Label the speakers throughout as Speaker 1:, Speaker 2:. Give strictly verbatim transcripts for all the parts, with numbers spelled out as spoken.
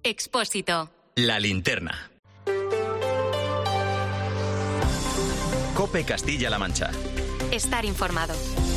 Speaker 1: Expósito.
Speaker 2: La linterna. COPE Castilla-La Mancha.
Speaker 1: Estar informado.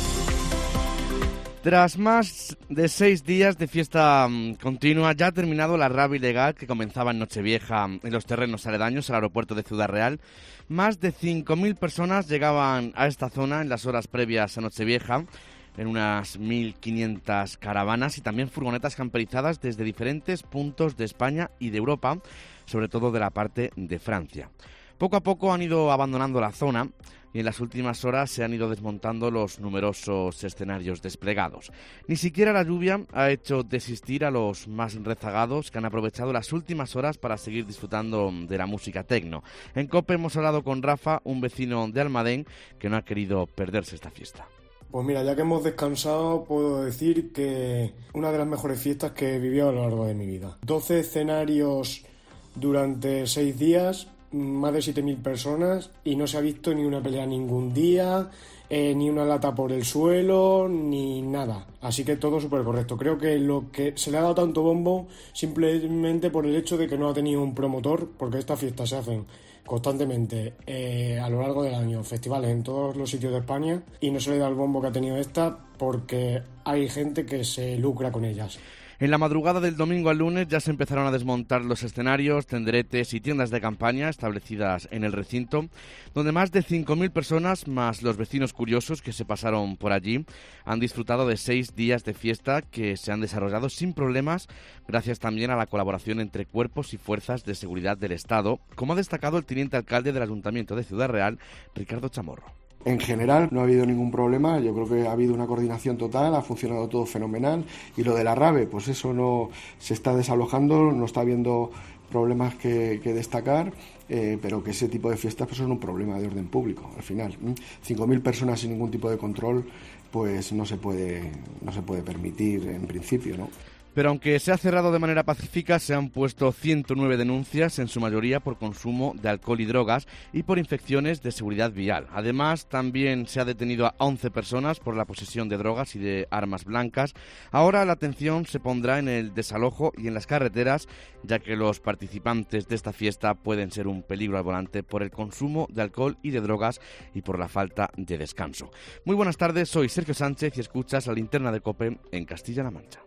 Speaker 3: Tras más de seis días de fiesta um, continua, ya ha terminado la rabia ilegal que comenzaba en Nochevieja en los terrenos aledaños al aeropuerto de Ciudad Real. Más de cinco mil personas llegaban a esta zona en las horas previas a Nochevieja, en unas mil quinientas caravanas y también furgonetas camperizadas desde diferentes puntos de España y de Europa, sobre todo de la parte de Francia. Poco a poco han ido abandonando la zona y en las últimas horas se han ido desmontando los numerosos escenarios desplegados. Ni siquiera la lluvia ha hecho desistir a los más rezagados que han aprovechado las últimas horas para seguir disfrutando de la música tecno. En COPE hemos hablado con Rafa, un vecino de Almadén, que no ha querido perderse esta fiesta.
Speaker 4: Pues mira, ya que hemos descansado, puedo decir que una de las mejores fiestas que he vivido a lo largo de mi vida. doce escenarios durante seis días, más de siete mil personas, y no se ha visto ni una pelea ningún día, eh, ni una lata por el suelo, ni nada. Así que todo súper correcto. Creo que lo que se le ha dado tanto bombo simplemente por el hecho de que no ha tenido un promotor, porque estas fiestas se hacen constantemente eh, a lo largo del año, festivales en todos los sitios de España, y no se le da el bombo que ha tenido esta porque hay gente que se lucra con ellas.
Speaker 3: En la madrugada del domingo al lunes ya se empezaron a desmontar los escenarios, tenderetes y tiendas de campaña establecidas en el recinto, donde más de cinco mil personas, más los vecinos curiosos que se pasaron por allí, han disfrutado de seis días de fiesta que se han desarrollado sin problemas, gracias también a la colaboración entre cuerpos y fuerzas de seguridad del Estado, como ha destacado el teniente alcalde del Ayuntamiento de Ciudad Real, Ricardo Chamorro.
Speaker 5: En general no ha habido ningún problema, yo creo que ha habido una coordinación total, ha funcionado todo fenomenal, y lo de la rave, pues eso no se está desalojando, no está habiendo problemas que, que destacar, eh, pero que ese tipo de fiestas pues son un problema de orden público al final. cinco mil personas sin ningún tipo de control pues no se puede, no se puede permitir en principio, ¿no?
Speaker 3: Pero aunque se ha cerrado de manera pacífica, se han puesto ciento nueve denuncias, en su mayoría por consumo de alcohol y drogas y por infracciones de seguridad vial. Además, también se ha detenido a once personas por la posesión de drogas y de armas blancas. Ahora la atención se pondrá en el desalojo y en las carreteras, ya que los participantes de esta fiesta pueden ser un peligro al volante por el consumo de alcohol y de drogas y por la falta de descanso. Muy buenas tardes, soy Sergio Sánchez y escuchas La Linterna de COPE en Castilla-La Mancha.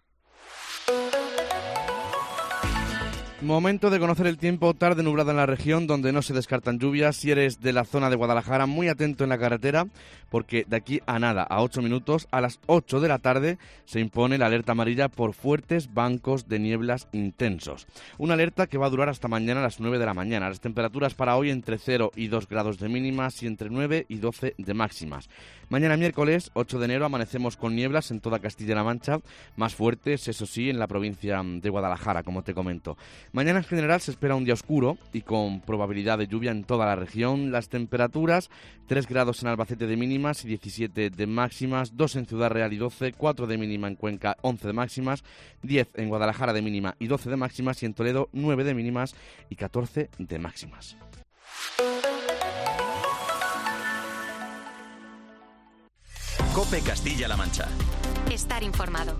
Speaker 3: Momento de conocer el tiempo, tarde nublada en la región donde no se descartan lluvias. Si eres de la zona de Guadalajara, muy atento en la carretera porque de aquí a nada, a ocho minutos, a las ocho de la tarde se impone la alerta amarilla por fuertes bancos de nieblas intensos. Una alerta que va a durar hasta mañana a las nueve de la mañana. Las temperaturas para hoy entre cero y dos grados de mínimas y entre nueve y doce de máximas. Mañana miércoles, ocho de enero, amanecemos con nieblas en toda Castilla-La Mancha, más fuertes, eso sí, en la provincia de Guadalajara, como te comento. Mañana en general se espera un día oscuro y con probabilidad de lluvia en toda la región. Las temperaturas, tres grados en Albacete de mínimas y diecisiete de máximas, dos en Ciudad Real y doce, cuatro de mínima en Cuenca, once de máximas, diez en Guadalajara de mínima y doce de máximas, y en Toledo nueve de mínimas y catorce de máximas.
Speaker 2: COPE Castilla-La Mancha.
Speaker 1: Estar informado.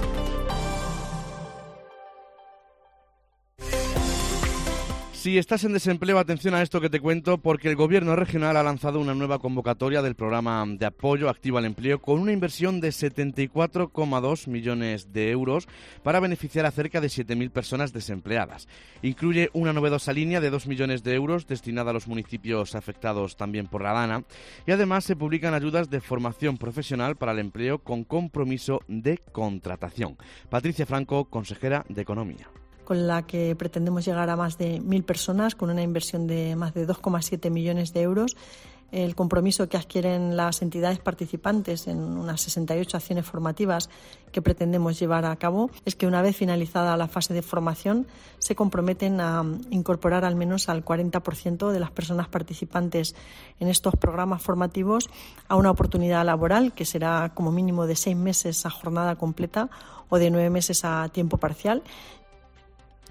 Speaker 3: Si estás en desempleo, atención a esto que te cuento, porque el Gobierno regional ha lanzado una nueva convocatoria del programa de apoyo activo al empleo con una inversión de setenta y cuatro coma dos millones de euros para beneficiar a cerca de siete mil personas desempleadas. Incluye una novedosa línea de dos millones de euros destinada a los municipios afectados también por la DANA, y además se publican ayudas de formación profesional para el empleo con compromiso de contratación. Patricia Franco, consejera de Economía.
Speaker 6: Con la que pretendemos llegar a más de mil personas, con una inversión de más de dos coma siete millones de euros. El compromiso que adquieren las entidades participantes en unas sesenta y ocho acciones formativas que pretendemos llevar a cabo es que una vez finalizada la fase de formación se comprometen a incorporar al menos al cuarenta por ciento de las personas participantes en estos programas formativos a una oportunidad laboral que será como mínimo de seis meses a jornada completa o de nueve meses a tiempo parcial.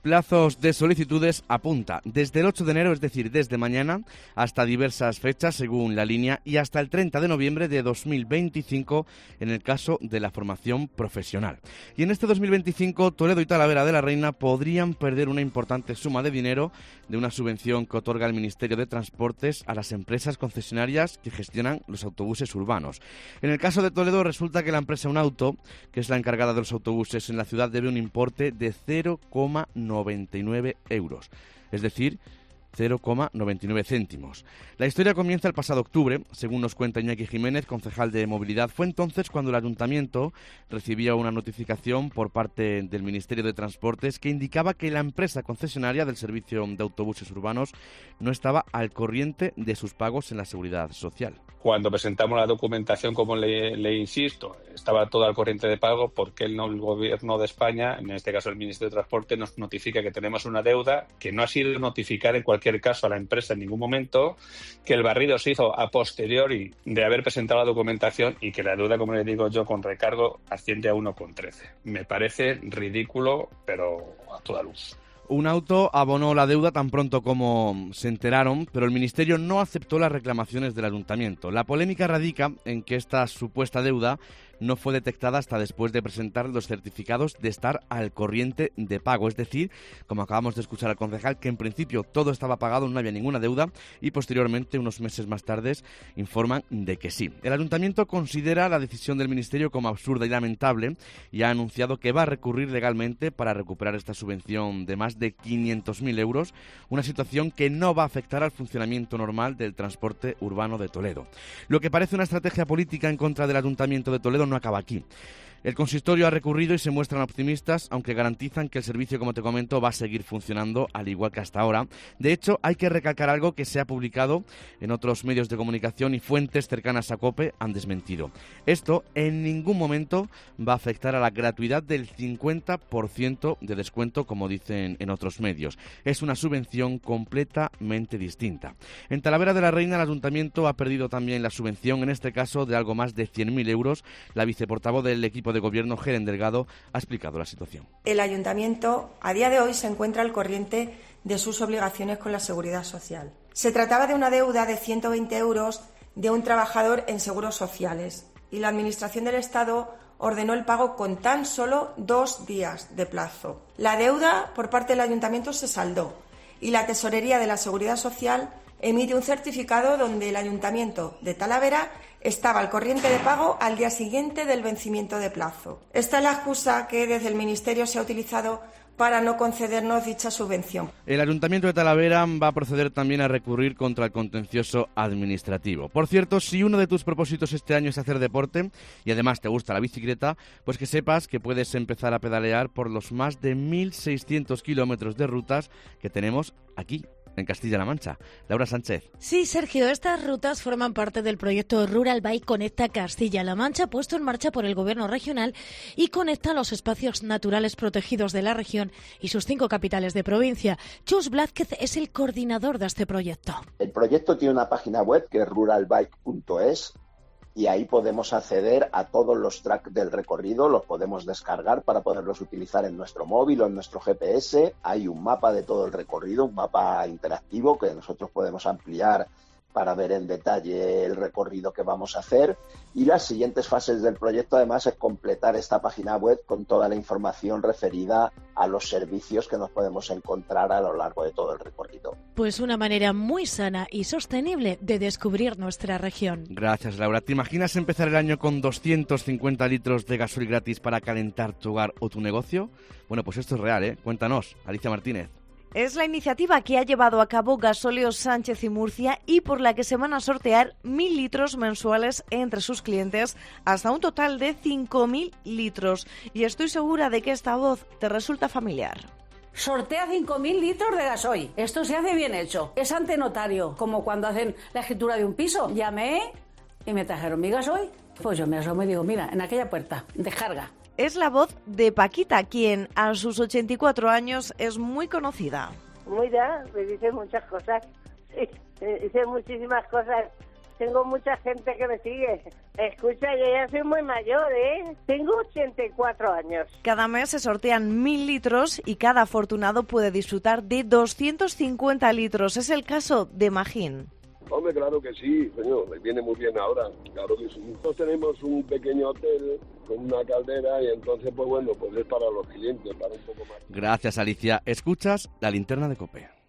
Speaker 3: Plazos de solicitudes apunta desde el ocho de enero, es decir, desde mañana, hasta diversas fechas según la línea y hasta el treinta de noviembre de dos mil veinticinco en el caso de la formación profesional. Y en este dos mil veinticinco, Toledo y Talavera de la Reina podrían perder una importante suma de dinero de una subvención que otorga el Ministerio de Transportes a las empresas concesionarias que gestionan los autobuses urbanos. En el caso de Toledo resulta que la empresa Unauto, que es la encargada de los autobuses en la ciudad, debe un importe de cero coma noventa y nueve euros, es decir, cero coma noventa y nueve céntimos. La historia comienza el pasado octubre, según nos cuenta Iñaki Jiménez, concejal de Movilidad. Fue entonces cuando el Ayuntamiento recibía una notificación por parte del Ministerio de Transportes que indicaba que la empresa concesionaria del servicio de autobuses urbanos no estaba al corriente de sus pagos en la Seguridad Social.
Speaker 7: Cuando presentamos la documentación, como le, le insisto, estaba todo al corriente de pago, porque el, el Gobierno de España, en este caso el Ministerio de Transporte, nos notifica que tenemos una deuda que no ha sido notificada en cualquier caso a la empresa en ningún momento, que el barrido se hizo a posteriori de haber presentado la documentación y que la deuda, como le digo yo, con recargo asciende a uno coma trece. Me parece ridículo, pero a toda luz.
Speaker 3: Unauto abonó la deuda tan pronto como se enteraron, pero el Ministerio no aceptó las reclamaciones del Ayuntamiento. La polémica radica en que esta supuesta deuda no fue detectada hasta después de presentar los certificados de estar al corriente de pago. Es decir, como acabamos de escuchar al concejal, que en principio todo estaba pagado, no había ninguna deuda, y posteriormente, unos meses más tarde, informan de que sí. El Ayuntamiento considera la decisión del Ministerio como absurda y lamentable y ha anunciado que va a recurrir legalmente para recuperar esta subvención de más de quinientos mil euros, una situación que no va a afectar al funcionamiento normal del transporte urbano de Toledo. Lo que parece una estrategia política en contra del Ayuntamiento de Toledo no acaba aquí. El consistorio ha recurrido y se muestran optimistas, aunque garantizan que el servicio, como te comento, va a seguir funcionando al igual que hasta ahora. De hecho, hay que recalcar algo que se ha publicado en otros medios de comunicación y fuentes cercanas a COPE han desmentido. Esto en ningún momento va a afectar a la gratuidad del cincuenta por ciento de descuento, como dicen en otros medios. Es una subvención completamente distinta. En Talavera de la Reina, el Ayuntamiento ha perdido también la subvención, en este caso de algo más de cien mil euros. La viceportavoz del equipo de gobierno, Helen Delgado, ha explicado la situación.
Speaker 8: El Ayuntamiento a día de hoy se encuentra al corriente de sus obligaciones con la Seguridad Social. Se trataba de una deuda de ciento veinte euros de un trabajador en seguros sociales y la Administración del Estado ordenó el pago con tan solo dos días de plazo. La deuda por parte del Ayuntamiento se saldó y la Tesorería de la Seguridad Social emite un certificado donde el Ayuntamiento de Talavera estaba al corriente de pago al día siguiente del vencimiento de plazo. Esta es la excusa que desde el Ministerio se ha utilizado para no concedernos dicha subvención.
Speaker 3: El Ayuntamiento de Talavera va a proceder también a recurrir contra el contencioso administrativo. Por cierto, si uno de tus propósitos este año es hacer deporte y además te gusta la bicicleta, pues que sepas que puedes empezar a pedalear por los más de mil seiscientos kilómetros de rutas que tenemos aquí en Castilla-La Mancha. Laura Sánchez.
Speaker 9: Sí, Sergio, estas rutas forman parte del proyecto Rural Bike Conecta Castilla-La Mancha, puesto en marcha por el Gobierno regional y conecta los espacios naturales protegidos de la región y sus cinco capitales de provincia. Chus Blázquez es el coordinador de este proyecto.
Speaker 10: El proyecto tiene una página web que es rural bike punto es y ahí podemos acceder a todos los tracks del recorrido, los podemos descargar para poderlos utilizar en nuestro móvil o en nuestro G P S. Hay un mapa de todo el recorrido, un mapa interactivo que nosotros podemos ampliar para ver en detalle el recorrido que vamos a hacer. Y las siguientes fases del proyecto, además, es completar esta página web con toda la información referida a los servicios que nos podemos encontrar a lo largo de todo el recorrido.
Speaker 9: Pues una manera muy sana y sostenible de descubrir nuestra región.
Speaker 3: Gracias, Laura. ¿Te imaginas empezar el año con doscientos cincuenta litros de gasoil gratis para calentar tu hogar o tu negocio? Bueno, pues esto es real, ¿eh? Cuéntanos, Alicia Martínez.
Speaker 11: Es la iniciativa que ha llevado a cabo Gasóleos Sánchez y Murcia y por la que se van a sortear mil litros mensuales entre sus clientes hasta un total de cinco mil litros. Y estoy segura de que esta voz te resulta familiar.
Speaker 12: Sortea cinco mil litros de gasoil. Esto se hace bien hecho. Es ante notario, como cuando hacen la escritura de un piso. Llamé y me trajeron mi gasoil. Pues yo me asomo y digo, mira, en aquella puerta, descarga.
Speaker 11: Es la voz de Paquita, quien a sus ochenta y cuatro años es muy conocida.
Speaker 13: Muy da, me dice muchas cosas, sí, me dice muchísimas cosas tengo mucha gente que me sigue. Escucha, yo ya soy muy mayor, ¿eh? Tengo ochenta y cuatro años.
Speaker 11: Cada mes se sortean mil litros y cada afortunado puede disfrutar de doscientos cincuenta litros. Es el caso de Magín.
Speaker 14: Hombre, claro que sí, señor, me viene muy bien ahora, claro que sí. Nosotros tenemos un pequeño hotel con una caldera y entonces, pues bueno, pues es para los clientes, para un poco más.
Speaker 3: Gracias, Alicia. Escuchas La Linterna de COPE.